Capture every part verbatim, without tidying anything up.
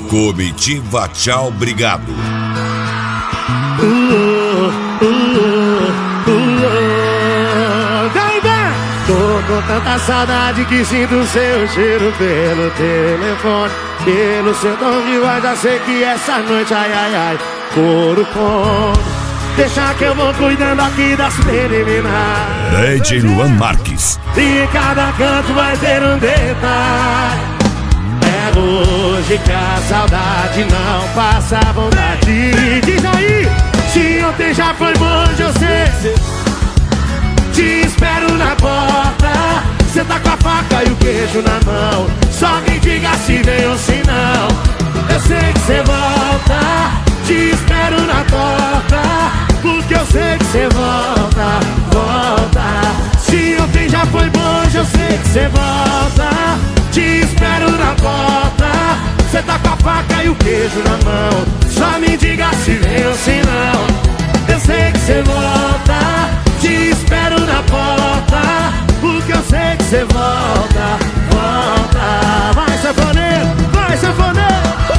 Comitiva Tchau Obrigado. Uh, uh, uh, uh. Vem, vem! Tô com tanta saudade que sinto seu cheiro pelo telefone, pelo seu tom de voz. Já sei que essa noite, ai, ai, ai, couro come. Deixa que eu vou cuidando aqui das preliminares. D J Luan Marques. E em cada canto vai ter um detalhe. É hoje que a saudade não passa a vontade. Diz aí, se ontem já foi bom, hoje eu sei. Te espero na porta. Cê tá com a faca e o queijo na mão. Só me diga se vem ou se não. Eu sei que cê volta. Te espero na porta, porque eu sei que cê volta, volta. Se ontem já foi bom, hoje eu sei que cê volta. Te espero na porta. Cê tá com a faca e o queijo na mão. Só me diga se vem ou se não. Eu sei que cê volta. Te espero na porta, porque eu sei que cê volta, volta. Vai, sanfoneiro, vai, sanfoneiro.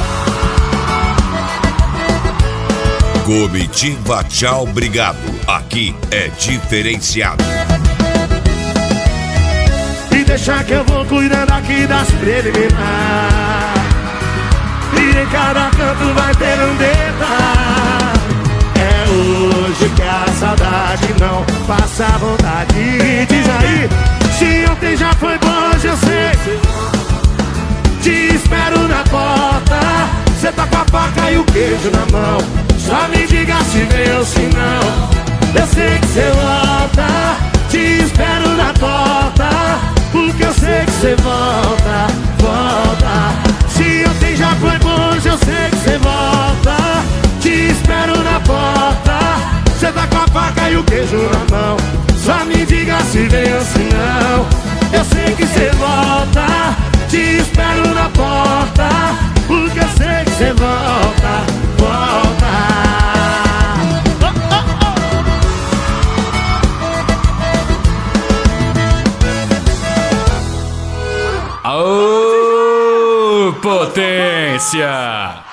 Comitiva Tchau Obrigado. Aqui é diferenciado. E deixa que eu vou cuidando aqui das preliminares. E em cada canto vai ter um detalhe. É hoje que a saudade não passa a vontade. Diz aí, se ontem já foi bom, hoje eu sei. Te espero na porta. Cê tá com a faca e o queijo na mão. Só me diga se vem ou se não. Eu sei que cê volta. Te espero na porta, porque eu sei que cê volta, volta. Se ontem já foi bom, hoje eu sei que cê volta. Te espero na porta. Cê tá com a faca e o queijo na mão. Só me diga se vem ou se não. Eu sei que cê volta. Te espero na porta, porque eu sei que cê volta, volta. Aô, potência!